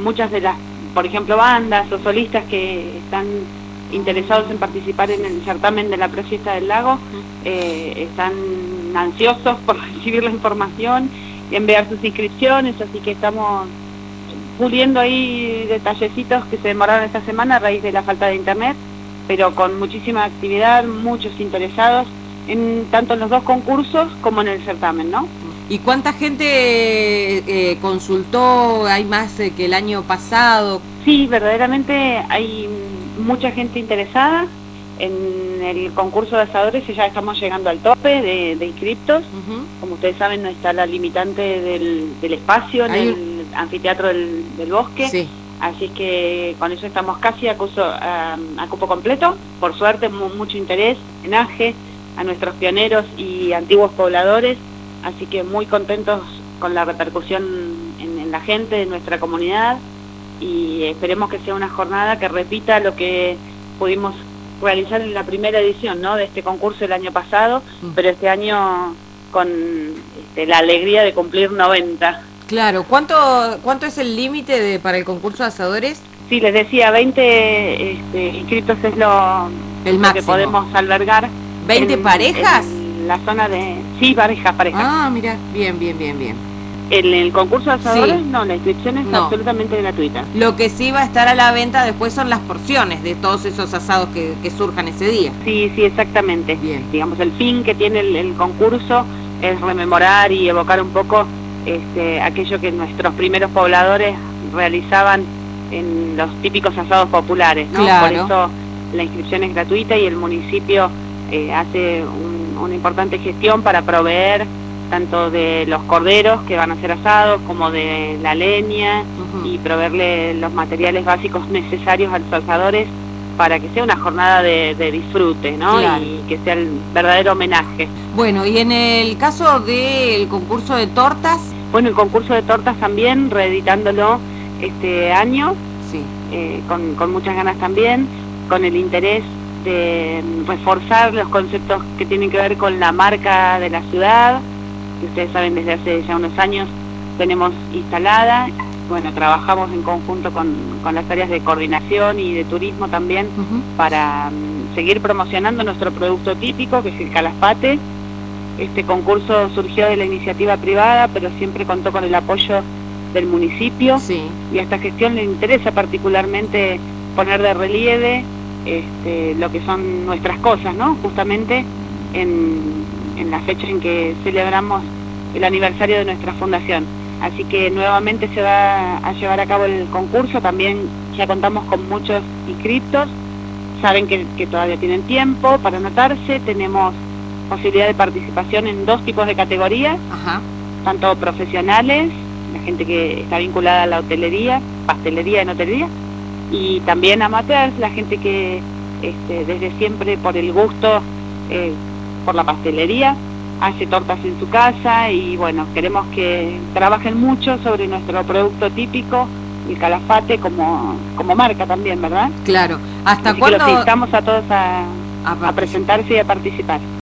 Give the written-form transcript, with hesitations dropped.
muchas de las, por ejemplo, bandas o solistas que están interesados en participar en el certamen de la Prefiesta del Lago, están ansiosos por recibir la información y enviar sus inscripciones, así que estamos puliendo ahí detallecitos que se demoraron esta semana a raíz de la falta de internet, pero con muchísima actividad, muchos interesados, tanto en los dos concursos como en el certamen, ¿no? ¿Y cuánta gente consultó? ¿Hay más que el año pasado? Sí, verdaderamente hay mucha gente interesada. En el concurso de asadores ya estamos llegando al tope de inscriptos. Como ustedes saben, no está la limitante del espacio en el anfiteatro del bosque. Sí. Así que con eso estamos casi a cupo completo. Por suerte, mucho interés, homenaje a nuestros pioneros y antiguos pobladores. Así que muy contentos con la repercusión en la gente de nuestra comunidad, y esperemos que sea una jornada que repita lo que pudimos realizar en la primera edición, ¿no?, de este concurso el año pasado, pero este año con la alegría de cumplir 90. Claro, ¿cuánto es el límite para el concurso de asadores? Sí, les decía, 20 inscritos es lo que podemos albergar. ¿20 parejas? En la zona de... Sí, pareja. Ah, mira, bien. En el concurso de asadores, no, la inscripción es absolutamente gratuita. Lo que sí va a estar a la venta después son las porciones de todos esos asados que surjan ese día. Sí, exactamente. Bien. Digamos, el fin que tiene el concurso es rememorar y evocar un poco aquello que nuestros primeros pobladores realizaban en los típicos asados populares, ¿no? Claro. Por eso la inscripción es gratuita y el municipio hace una importante gestión para proveer tanto de los corderos que van a ser asados como de la leña, y proveerle los materiales básicos necesarios a los asadores para que sea una jornada de disfrute, ¿no? Claro. Y que sea el verdadero homenaje. Bueno, y en el caso del concurso de tortas... Bueno, el concurso de tortas también, reeditándolo este año, sí, con muchas ganas también, con el interés de reforzar los conceptos que tienen que ver con la marca de la ciudad, que ustedes saben desde hace ya unos años tenemos instalada. Bueno, trabajamos en conjunto con las áreas de coordinación y de turismo también para seguir promocionando nuestro producto típico, que es el calafate. Este concurso surgió de la iniciativa privada, pero siempre contó con el apoyo del municipio, y a esta gestión le interesa particularmente poner de relieve lo que son nuestras cosas, ¿no? Justamente en la fecha en que celebramos el aniversario de nuestra fundación. Así que nuevamente se va a llevar a cabo el concurso. También ya contamos con muchos inscriptos, saben que todavía tienen tiempo para anotarse. Tenemos posibilidad de participación en 2 tipos de categorías, tanto profesionales, la gente que está vinculada a la hotelería, pastelería y hotelería, y también amateurs, la gente que desde siempre por el gusto por la pastelería hace tortas en su casa, y bueno, queremos que trabajen mucho sobre nuestro producto típico, el calafate, como marca también, ¿verdad? Claro. ¿Hasta Así cuándo? Que los invitamos a todos a presentarse y a participar.